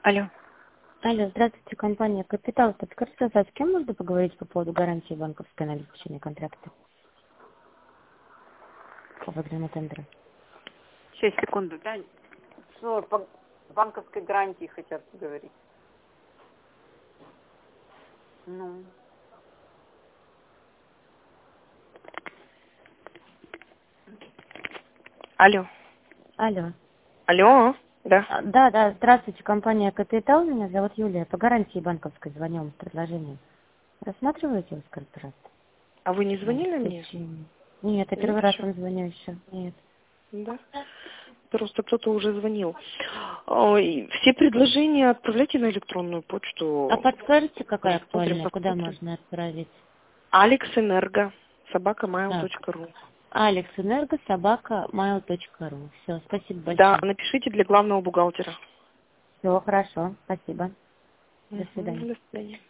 Алло. Алло, здравствуйте, компания «Капитал». Подскажите, с кем можно поговорить по поводу гарантии банковской на заключение контракта? Во время тендера. Сейчас, секунду, да? Что, по банковской гарантии хотят говорить? Ну. Алло. Алло. Алло, да. Да, здравствуйте, компания «Капитал». Меня зовут Юлия. По гарантии банковской звоню вам с предложением. Рассматриваете вас, пожалуйста? А вы не звонили мне? Заключение. Нет, я Нет первый раз еще? вам звоню еще. Нет. Да. Просто кто-то уже звонил. Ой, все предложения отправляйте на электронную почту. А подскажете, какая Посмотрим, актуальная? Куда посмотрим. можно отправить? Алексэнерго, Так. @mail.ru. alexenergo@mail.ru. Все, спасибо Да, большое. напишите для главного бухгалтера. Все, хорошо. Спасибо. До Угу, свидания. до свидания.